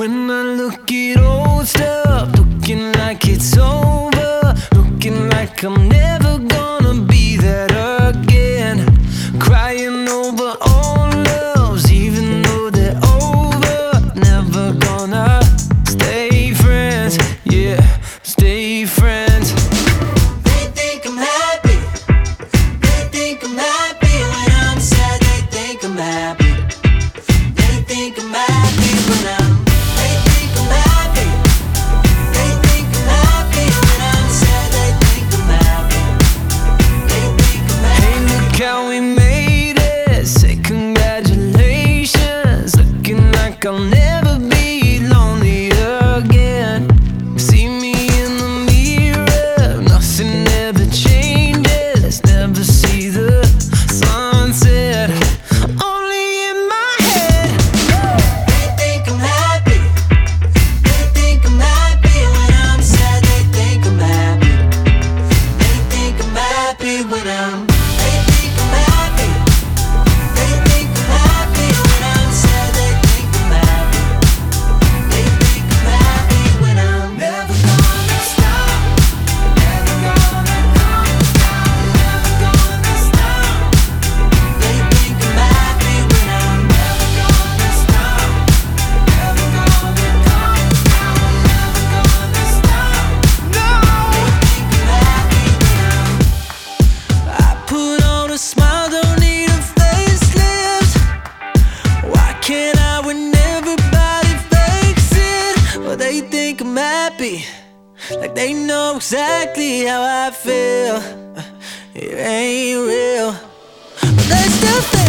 When I look at old stuff, looking like it's over, looking like I'm never gonna be that again. Crying over old loves, even though they're over. Never gonna stay friends, yeah, stay friends. They think I'm happy. They think I'm happy. When I'm sad, they think I'm happy. They think I'm happy when I'm. They think I'm happy. They think I'm happy. When I'm sad, they think I'm happy. They think I'm happy. Hey, look how we made it. Say congratulations. Looking like I'll never be lonely again. See me in the mirror, nothing ever changes. Never see the sunset, only in my head. They think I'm happy. They think I'm happy. When I'm sad, they think I'm happy. They think I'm happy when I'm. They think I'm happy. They think I'm happy. When I'm sad, they think I'm happy. They think I'm happy when I'm. Never gonna stop. Never gonna come down. Never gonna stop. They think I'm happy when I'm. Never gonna stop. Never gonna come down. Never gonna stop. No, They think I'm happy when I'm. I put on a smile, don't need a facelift. Why can't I when everybody fakes it? Well, they think I'm happy, like they know exactly how I feel. It ain't real, but they still think